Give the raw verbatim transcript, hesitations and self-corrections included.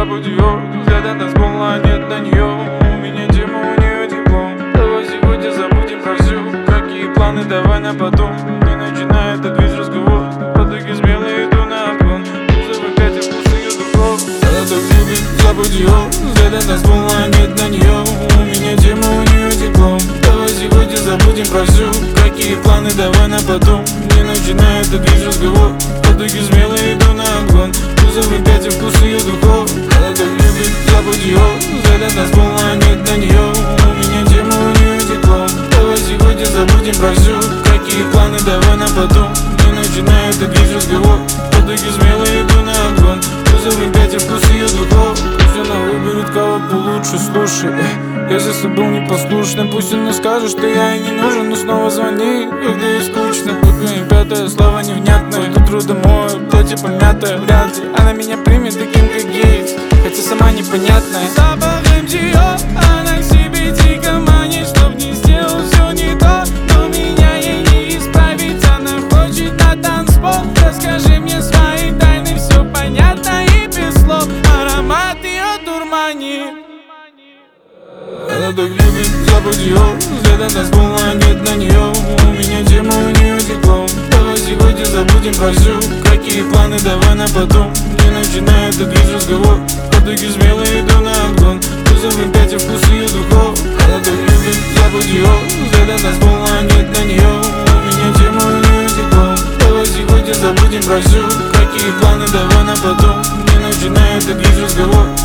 забудь ее. Взгляда танцпола, нет на нее. У меня тема, у нее диплом. Давай сегодня забудем про все. Какие планы, давай на потом. Не начинай этот весь разговор. Подруги смелые, иду на обгон. Кузов опять, я вкус ее духов. Она так любит, забудь ее. Взгляда танцпола, нет на нее. У меня тема, у нее диплом. Давай сегодня забудем про все. Какие планы, давай на потом. Не начинай этот весь разговор. Подруги смелые, иду на обгон. Кузов опять, я вкус ее духов. Она так любит, забудь ее. Взгляда танцпола, нет на нее. У меня тема, у нее диплом. Давай сегодня забудем про все. Какие планы, давай на потом. Не начинай этот весь разговор. Подруги смелые, иду на обгон. Кузов опять, я вкус ее духов. Пусть она выберет кого получше, слушай. Если ты был непослушным, пусть она скажет, что я ей не нужен. Но снова звони, когда ей скучно. Буквами пятое, слова невнятные. Тут утро домой, платье помятое. Вряд ли она меня примет таким, как есть, хотя сама непонятная. Запах эм ти о, она к себе дико манит, чтоб не сделал все не то. Но меня ей не исправить, она хочет на танцпол. Расскажи мне свои тайны, все понятно и без слов. Аромат ее дурманит. Она так любит, забудь ее. Взгляда танцпола, нет на нее. У меня тема, у нее диплом. Давай сегодня забудем про все. Какие планы, давай на потом. Не начинай этот весь разговор. Подруги смелые, иду на обгон. Кузов опять, я вкус ее духов. Она так любит, забудь ее. Взгляда танцпола, нет на нее. У меня тема, у нее диплом. Давай сегодня забудем про все. Какие планы, давай на потом. Не начинай этот весь разговор.